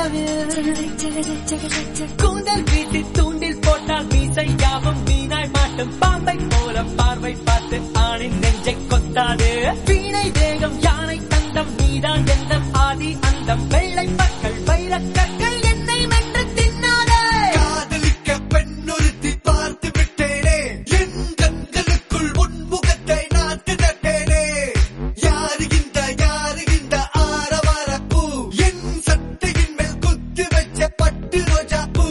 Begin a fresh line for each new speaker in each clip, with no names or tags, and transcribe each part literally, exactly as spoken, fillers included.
கூந்தல் வீட்டு தூண்டில் போட்டால் மீசை யாவும் வீணாய் மாட்டும் பாம்பை போல பார்வை பார்த்து ஆணின் நெஞ்சை கொத்தாது வீணை தேகம் யானை தந்தம் நீதான் எந்த ஆதி அந்தம் வெள்ளை பற்கள் வைரக்கற்கள் என்னை மென்று தின்னாதே
காதலிக்க பெண்ணொருத்தி பார்த்து விட்டேனே என் கண்களுக்குள் உன்முகத்தை நான் திணட்டேனே யாரு இந்த யாரு இந்த ஆரவார பூ என் சட்டையின் மேல் குத்து வச்ச பட்டு ரோஜா பூ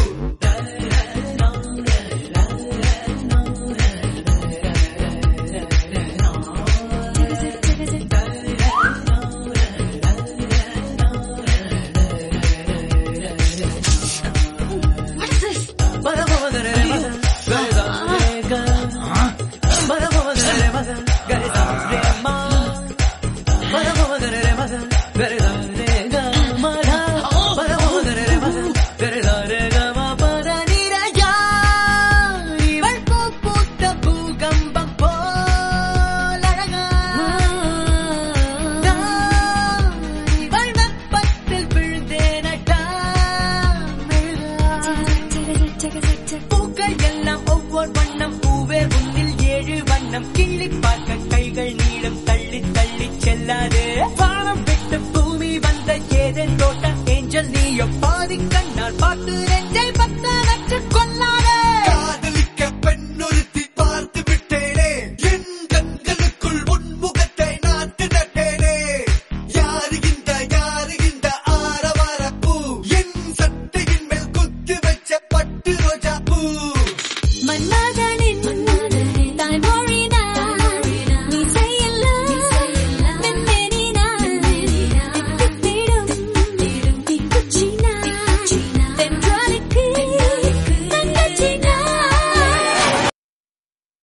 பூக்கள் எல்லாம் ஒவ்வொரு வண்ணம் பூவே உன்னில் ஏழு வண்ணம் கிள்ளி பார்க்க கைகள் நீளம் தள்ளி தள்ளி செல்லாது வானம் விட்டு பூமி வந்த ஏதேன் தோட்ட ஏஞ்சல் நீயோ பாதி கண்ணால் பார்த்து நெஞ்ச